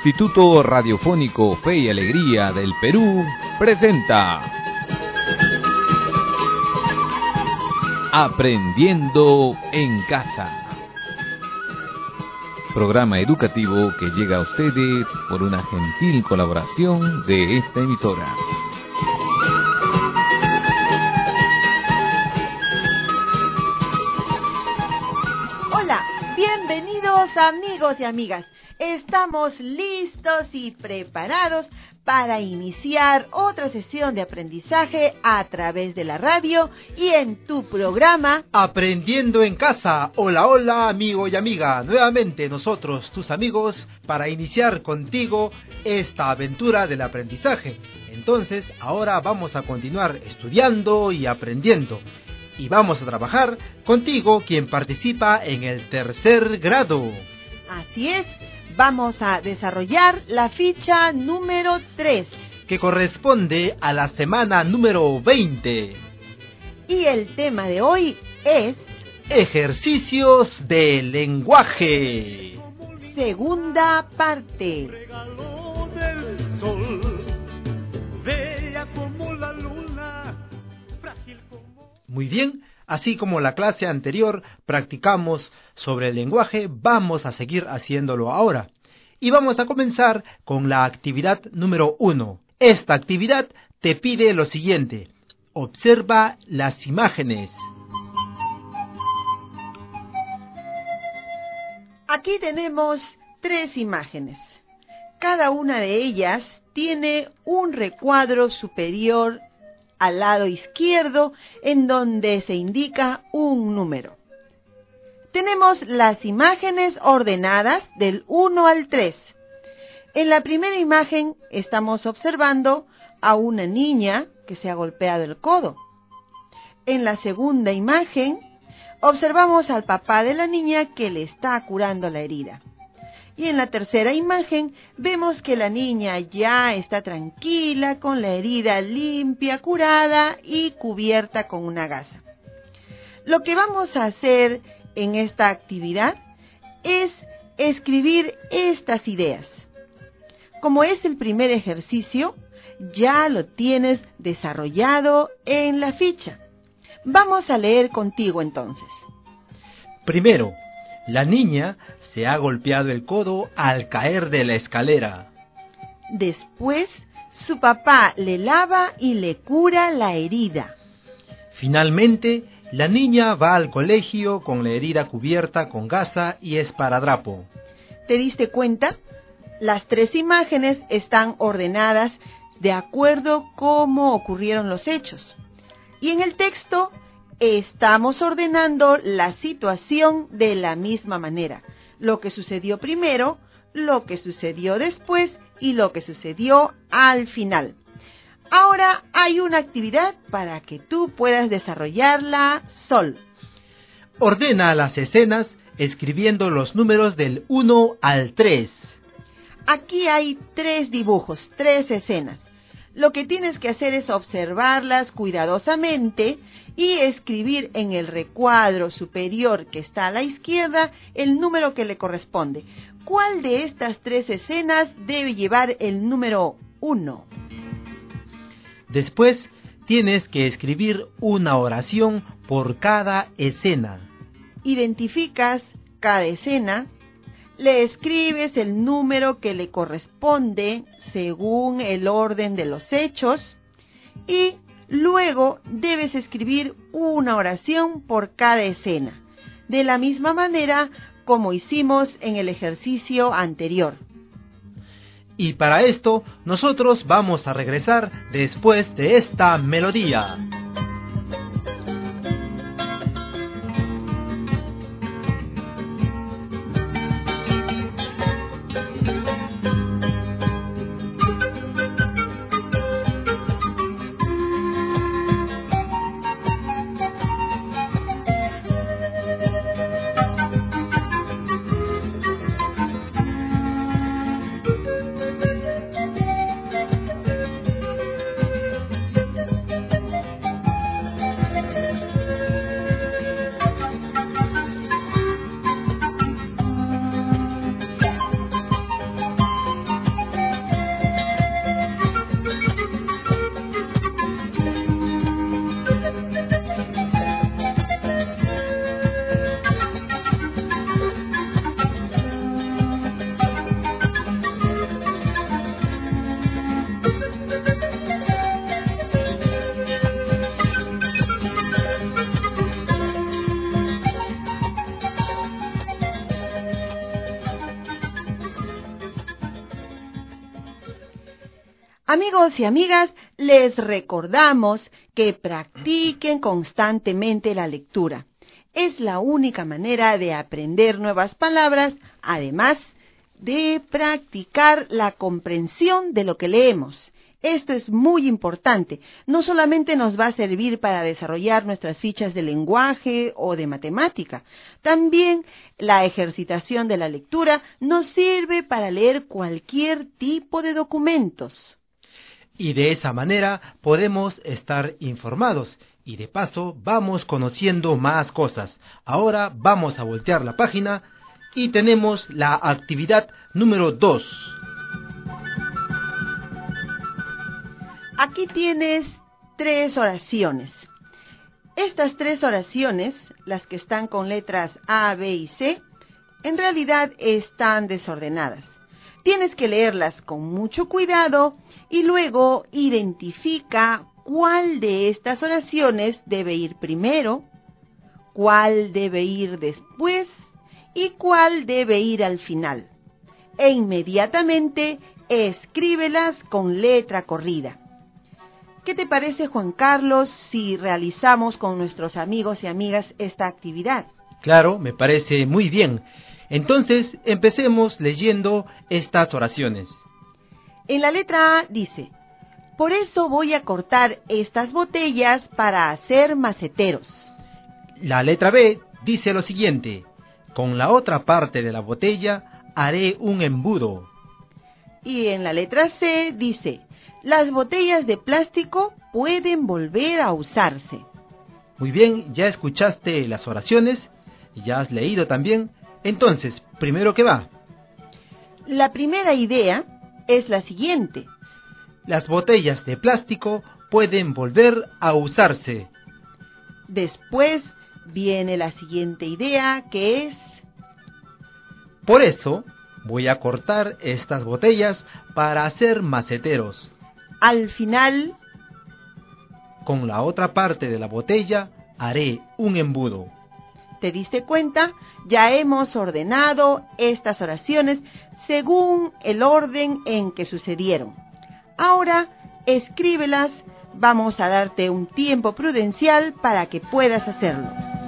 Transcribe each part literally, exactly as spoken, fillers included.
Instituto Radiofónico Fe y Alegría del Perú presenta Aprendiendo en Casa, programa educativo que llega a ustedes por una gentil colaboración de esta emisora. Hola, bienvenidos amigos y amigas. Estamos listos y preparados para iniciar otra sesión de aprendizaje a través de la radio y en tu programa Aprendiendo en Casa. Hola, hola amigo y amiga, nuevamente nosotros, tus amigos, para iniciar contigo esta aventura del aprendizaje. Entonces, ahora vamos a continuar estudiando y aprendiendo. Y vamos a trabajar contigo, quien participa en el tercer grado. Así es. Vamos a desarrollar la ficha número tres, que corresponde a la semana número veinte. Y el tema de hoy es ejercicios de lenguaje. Segunda parte. Regalo del sol, bella como la luna, frágil como... Muy bien. Así como la clase anterior practicamos sobre el lenguaje, vamos a seguir haciéndolo ahora. Y vamos a comenzar con la actividad número uno. Esta actividad te pide lo siguiente: observa las imágenes. Aquí tenemos tres imágenes. Cada una de ellas tiene un recuadro superior al lado izquierdo, en donde se indica un número. Tenemos las imágenes ordenadas del uno al tres. En la primera imagen estamos observando a una niña que se ha golpeado el codo. En la segunda imagen observamos al papá de la niña que le está curando la herida. Y en la tercera imagen vemos que la niña ya está tranquila, con la herida limpia, curada y cubierta con una gasa. Lo que vamos a hacer en esta actividad es escribir estas ideas. Como es el primer ejercicio, ya lo tienes desarrollado en la ficha. Vamos a leer contigo entonces. Primero, la niña se ha golpeado el codo al caer de la escalera. Después, su papá le lava y le cura la herida. Finalmente, la niña va al colegio con la herida cubierta con gasa y esparadrapo. ¿Te diste cuenta? Las tres imágenes están ordenadas de acuerdo cómo ocurrieron los hechos. Y en el texto estamos ordenando la situación de la misma manera. Lo que sucedió primero, lo que sucedió después y lo que sucedió al final. Ahora hay una actividad para que tú puedas desarrollarla solo. Ordena las escenas escribiendo los números del uno al tres. Aquí hay tres dibujos, tres escenas. Lo que tienes que hacer es observarlas cuidadosamente y escribir en el recuadro superior que está a la izquierda el número que le corresponde. ¿Cuál de estas tres escenas debe llevar el número uno? Después tienes que escribir una oración por cada escena. Identificas cada escena, le escribes el número que le corresponde según el orden de los hechos y luego debes escribir una oración por cada escena, de la misma manera como hicimos en el ejercicio anterior. Y para esto, nosotros vamos a regresar después de esta melodía. Amigos y amigas, les recordamos que practiquen constantemente la lectura. Es la única manera de aprender nuevas palabras, además de practicar la comprensión de lo que leemos. Esto es muy importante. No solamente nos va a servir para desarrollar nuestras fichas de lenguaje o de matemática, también la ejercitación de la lectura nos sirve para leer cualquier tipo de documentos. Y de esa manera podemos estar informados y de paso vamos conociendo más cosas. Ahora vamos a voltear la página y tenemos la actividad número dos. Aquí tienes tres oraciones. Estas tres oraciones, las que están con letras A, B y C, en realidad están desordenadas. Tienes que leerlas con mucho cuidado y luego identifica cuál de estas oraciones debe ir primero, cuál debe ir después y cuál debe ir al final. E inmediatamente escríbelas con letra corrida. ¿Qué te parece, Juan Carlos, si realizamos con nuestros amigos y amigas esta actividad? Claro, me parece muy bien. Entonces, empecemos leyendo estas oraciones. En la letra A dice: por eso voy a cortar estas botellas para hacer maceteros. La letra B dice lo siguiente: con la otra parte de la botella haré un embudo. Y en la letra C dice: las botellas de plástico pueden volver a usarse. Muy bien, ya escuchaste las oraciones, ya has leído también. Entonces, primero que va. La primera idea es la siguiente: las botellas de plástico pueden volver a usarse. Después viene la siguiente idea, que es: por eso voy a cortar estas botellas para hacer maceteros. Al final, con la otra parte de la botella haré un embudo. ¿Te diste cuenta? Ya hemos ordenado estas oraciones según el orden en que sucedieron. Ahora, escríbelas. Vamos a darte un tiempo prudencial para que puedas hacerlo.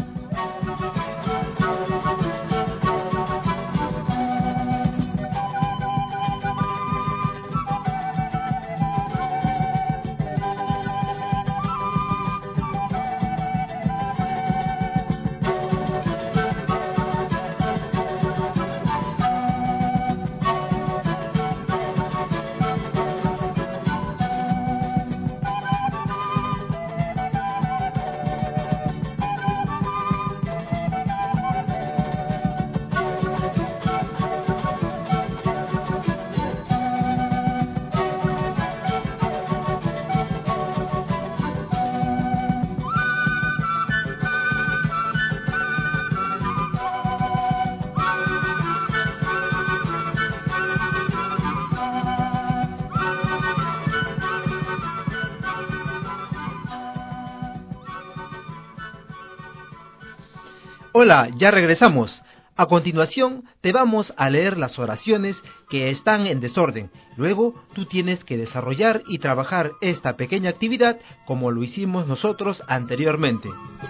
Hola, ya regresamos. A continuación, te vamos a leer las oraciones que están en desorden. Luego, tú tienes que desarrollar y trabajar esta pequeña actividad como lo hicimos nosotros anteriormente.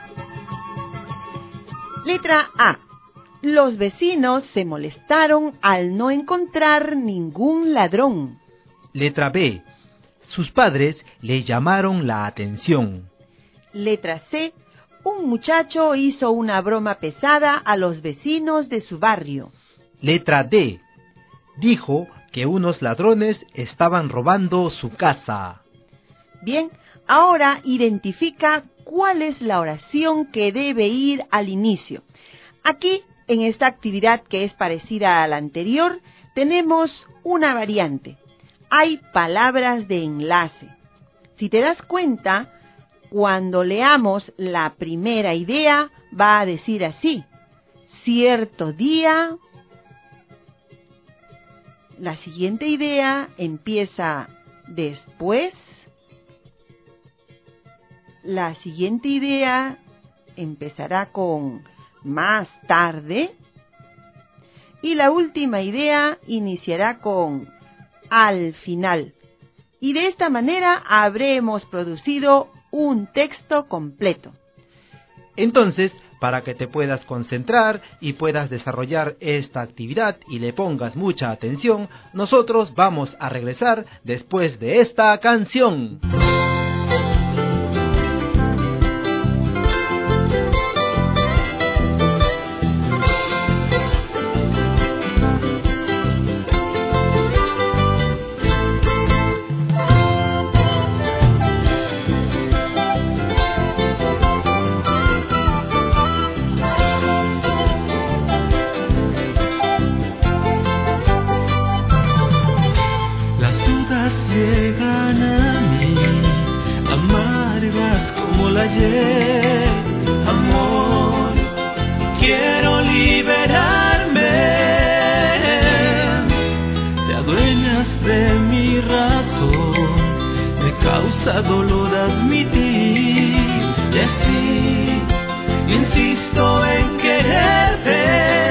Letra A. Los vecinos se molestaron al no encontrar ningún ladrón. Letra B. Sus padres le llamaron la atención. Letra C. Un muchacho hizo una broma pesada a los vecinos de su barrio. Letra D. Dijo que unos ladrones estaban robando su casa. Bien, ahora identifica cuál es la oración que debe ir al inicio. Aquí, en esta actividad que es parecida a la anterior, tenemos una variante. Hay palabras de enlace. Si te das cuenta, cuando leamos la primera idea, va a decir así: cierto día. La siguiente idea empieza después. La siguiente idea empezará con más tarde. Y la última idea iniciará con al final. y de esta manera habremos producido un texto completo. Entonces, para que te puedas concentrar y puedas desarrollar esta actividad y le pongas mucha atención, nosotros vamos a regresar después de esta canción. Amor, quiero liberarme. Te adueñas de mi razón, me causa dolor admitir, y así insisto en quererte.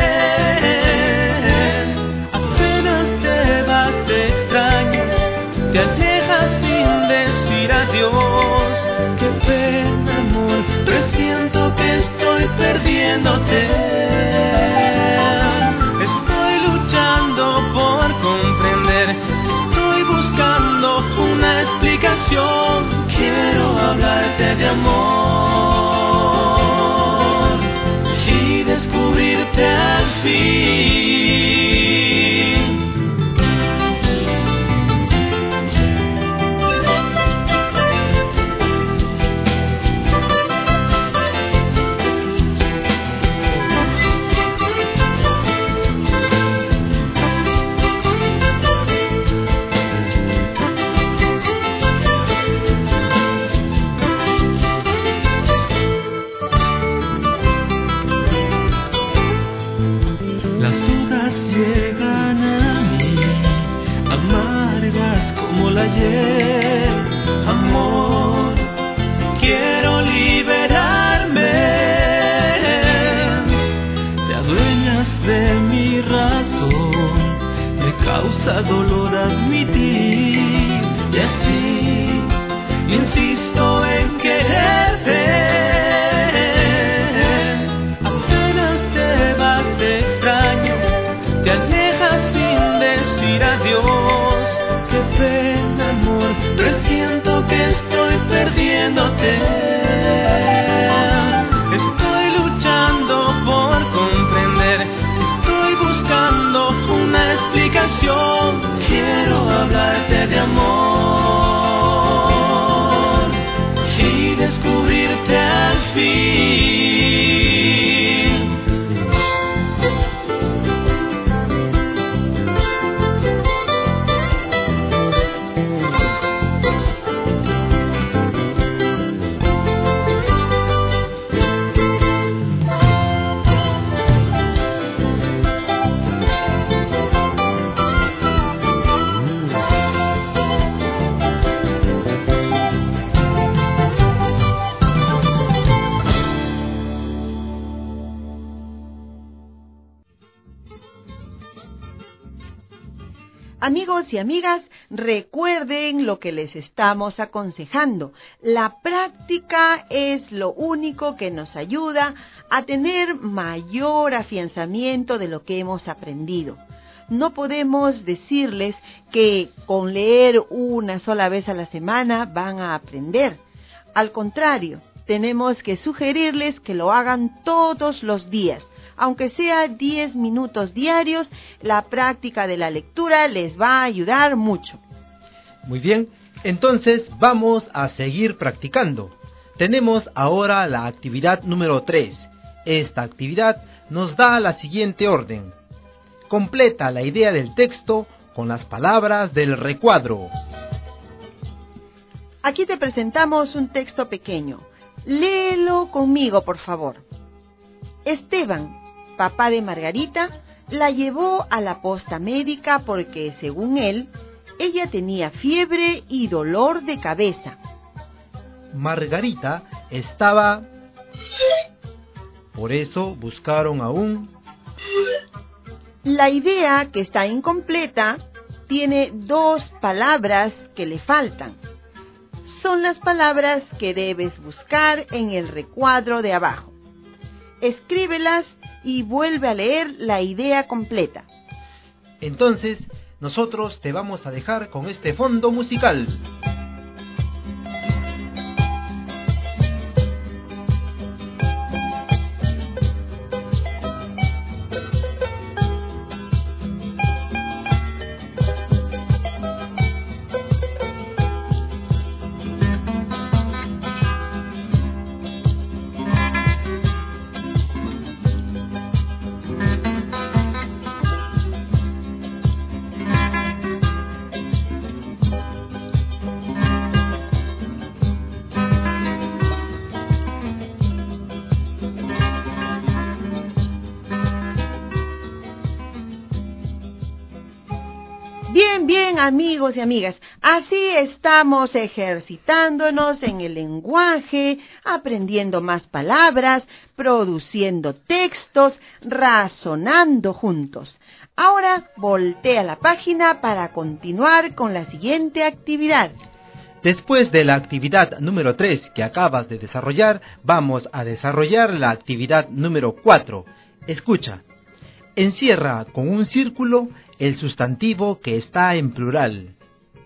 Apenas te vas te extraño, te alejas sin decir adiós. Qué pena, amor, presiento que estoy perdiéndote. Estoy luchando por comprender, estoy buscando una explicación. Quiero hablarte de amor y descubrirte al fin. Amor, quiero liberarme. Te adueñas de mi razón, me causa dolor admitir, y así insisto en quererte. Apenas te vas te extraño, te alejas sin decir adiós. Qué pena, amor, presiento que estoy perdiéndote. Estoy luchando por comprender, estoy buscando una explicación. Quiero hablarte de amor y descubrirte al fin. Amigos y amigas, recuerden lo que les estamos aconsejando. La práctica es lo único que nos ayuda a tener mayor afianzamiento de lo que hemos aprendido. No podemos decirles que con leer una sola vez a la semana van a aprender. Al contrario, tenemos que sugerirles que lo hagan todos los días. Aunque sea diez minutos diarios, la práctica de la lectura les va a ayudar mucho. Muy bien, entonces vamos a seguir practicando. Tenemos ahora la actividad número tres. Esta actividad nos da la siguiente orden. Completa la idea del texto con las palabras del recuadro. Aquí te presentamos un texto pequeño. Léelo conmigo, por favor. Esteban, papá de Margarita, la llevó a la posta médica porque, según él, ella tenía fiebre y dolor de cabeza. Margarita estaba... Por eso buscaron a un... La idea, que está incompleta, tiene dos palabras que le faltan. Son las palabras que debes buscar en el recuadro de abajo. Escríbelas y vuelve a leer la idea completa. Entonces, nosotros te vamos a dejar con este fondo musical. Bien, bien, amigos y amigas, así estamos ejercitándonos en el lenguaje, aprendiendo más palabras, produciendo textos, razonando juntos. Ahora voltea la página para continuar con la siguiente actividad. Después de la actividad número tres que acabas de desarrollar, vamos a desarrollar la actividad número cuatro. Escucha. Encierra con un círculo el sustantivo que está en plural.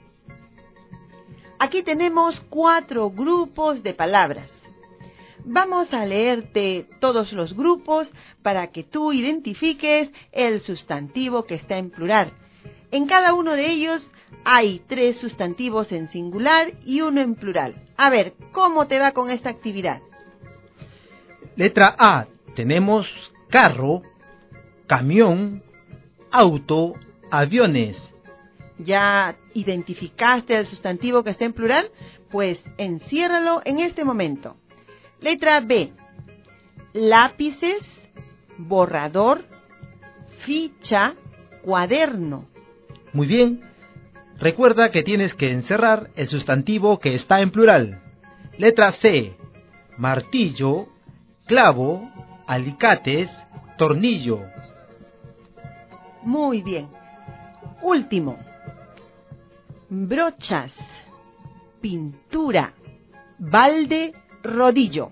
Aquí tenemos cuatro grupos de palabras. Vamos a leerte todos los grupos para que tú identifiques el sustantivo que está en plural. En cada uno de ellos hay tres sustantivos en singular y uno en plural. A ver, ¿cómo te va con esta actividad? Letra A, tenemos carro, camión, auto, aviones. ¿Ya identificaste el sustantivo que está en plural? Pues enciérralo en este momento. Letra B. Lápices, borrador, ficha, cuaderno. Muy bien. Recuerda que tienes que encerrar el sustantivo que está en plural. Letra C. Martillo, clavo, alicates, tornillo. Muy bien. Último. Brochas, pintura, balde, rodillo.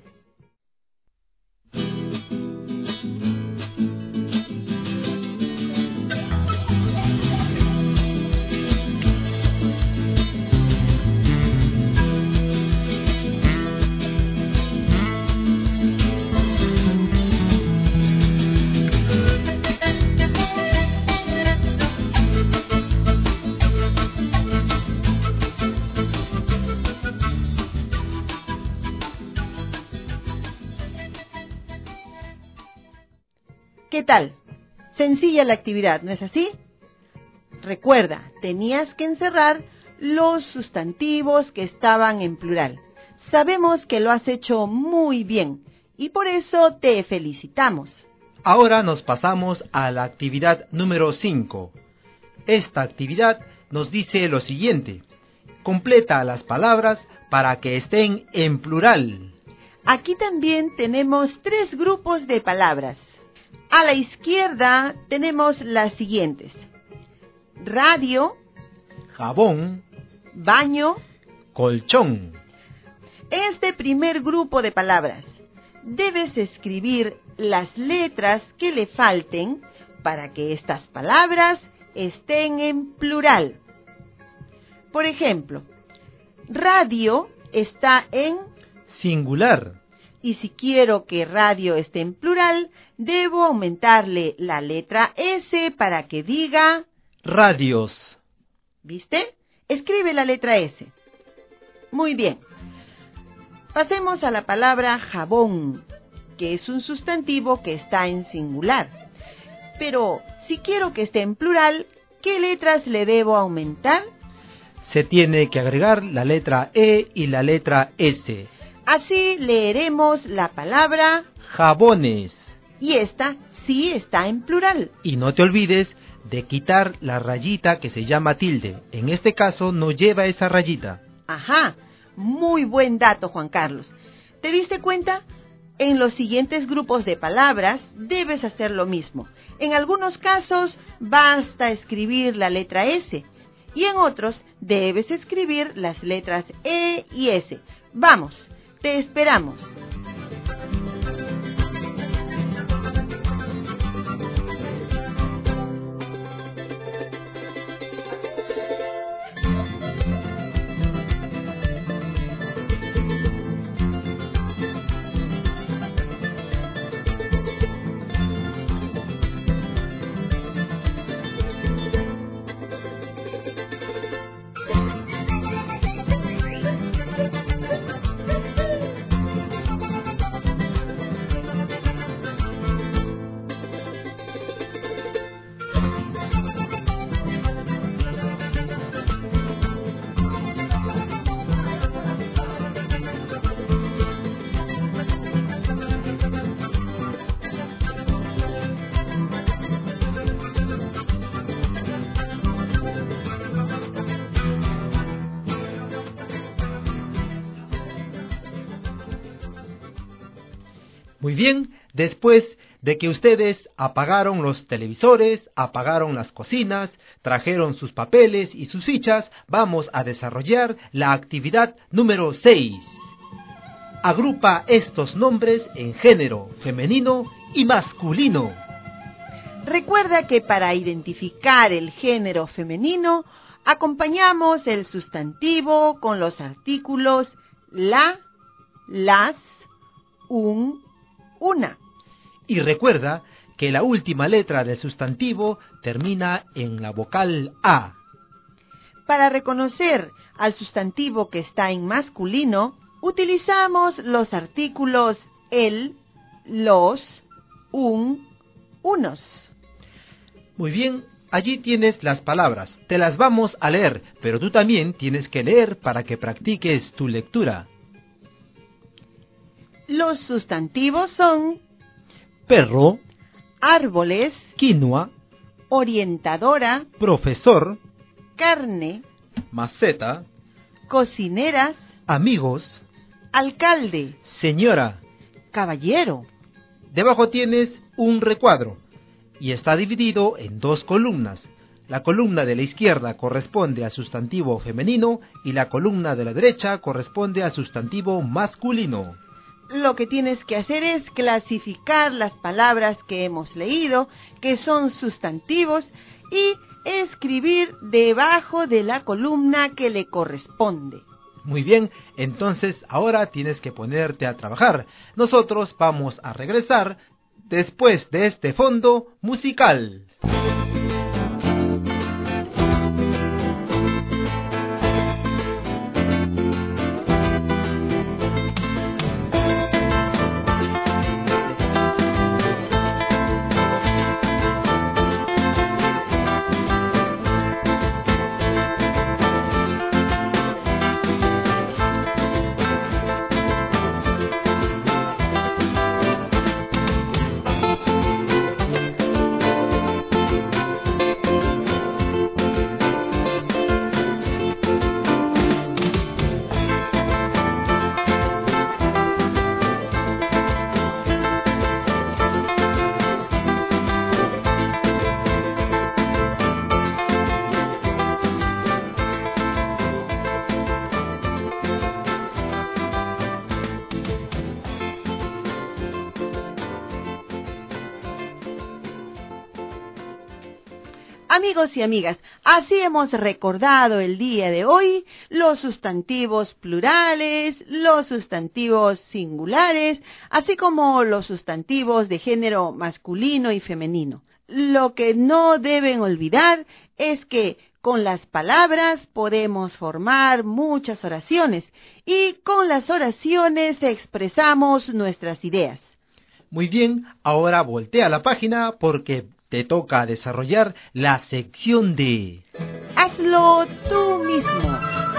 ¿Qué tal? Sencilla la actividad, ¿no es así? Recuerda, tenías que encerrar los sustantivos que estaban en plural. Sabemos que lo has hecho muy bien y por eso te felicitamos. Ahora nos pasamos a la actividad número cinco. Esta actividad nos dice lo siguiente. Completa las palabras para que estén en plural. Aquí también tenemos tres grupos de palabras. A la izquierda tenemos las siguientes: radio, jabón, baño, colchón. Este primer grupo de palabras debes escribir las letras que le falten para que estas palabras estén en plural. Por ejemplo, radio está en singular. Y si quiero que radio esté en plural, debo aumentarle la letra S para que diga radios. ¿Viste? Escribe la letra S. Muy bien. Pasemos a la palabra jabón, que es un sustantivo que está en singular. Pero si quiero que esté en plural, ¿qué letras le debo aumentar? Se tiene que agregar la letra E y la letra S. Así leeremos la palabra jabones. Y esta sí está en plural. Y no te olvides de quitar la rayita que se llama tilde. En este caso no lleva esa rayita. Ajá, muy buen dato, Juan Carlos. ¿Te diste cuenta? En los siguientes grupos de palabras debes hacer lo mismo. En algunos casos basta escribir la letra S, y en otros debes escribir las letras E y S. Vamos, te esperamos. Muy bien, después de que ustedes apagaron los televisores, apagaron las cocinas, trajeron sus papeles y sus fichas, vamos a desarrollar la actividad número seis. Agrupa estos nombres en género femenino y masculino. Recuerda que para identificar el género femenino, acompañamos el sustantivo con los artículos la, las, un, una. Y recuerda que la última letra del sustantivo termina en la vocal A. Para reconocer al sustantivo que está en masculino, utilizamos los artículos el, los, un, unos. Muy bien, allí tienes las palabras. Te las vamos a leer, pero tú también tienes que leer para que practiques tu lectura. Los sustantivos son perro, árboles, quinoa, orientadora, profesor, carne, maceta, cocineras, amigos, alcalde, señora, caballero. Debajo tienes un recuadro y está dividido en dos columnas. La columna de la izquierda corresponde al sustantivo femenino y la columna de la derecha corresponde al sustantivo masculino. Lo que tienes que hacer es clasificar las palabras que hemos leído, que son sustantivos, y escribir debajo de la columna que le corresponde. Muy bien, entonces ahora tienes que ponerte a trabajar. Nosotros vamos a regresar después de este fondo musical. Amigos y amigas, así hemos recordado el día de hoy los sustantivos plurales, los sustantivos singulares, así como los sustantivos de género masculino y femenino. Lo que no deben olvidar es que con las palabras podemos formar muchas oraciones y con las oraciones expresamos nuestras ideas. Muy bien, ahora voltea la página porque te toca desarrollar la sección de Hazlo tú mismo.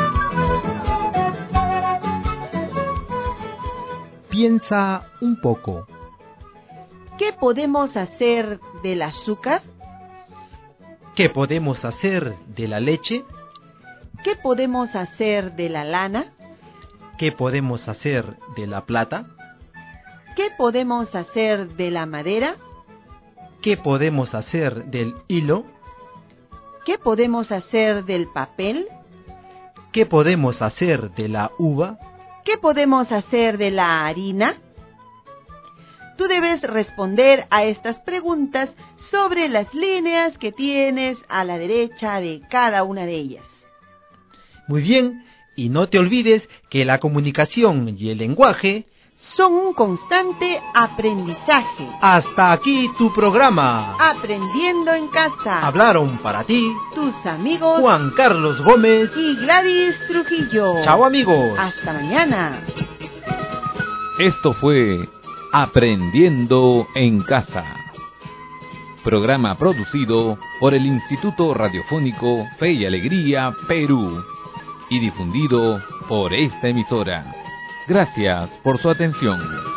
Piensa un poco. ¿Qué podemos hacer del azúcar? ¿Qué podemos hacer de la leche? ¿Qué podemos hacer de la lana? ¿Qué podemos hacer de la plata? ¿Qué podemos hacer de la madera? ¿Qué podemos hacer del hilo? ¿Qué podemos hacer del papel? ¿Qué podemos hacer de la uva? ¿Qué podemos hacer de la harina? Tú debes responder a estas preguntas sobre las líneas que tienes a la derecha de cada una de ellas. Muy bien, y no te olvides que la comunicación y el lenguaje son un constante aprendizaje. Hasta aquí tu programa. Aprendiendo en casa. Hablaron para ti tus amigos Juan Carlos Gómez y Gladys Trujillo. Chao, amigos. Hasta mañana. Esto fue Aprendiendo en Casa, programa producido por el Instituto Radiofónico Fe y Alegría Perú y difundido por esta emisora. Gracias por su atención.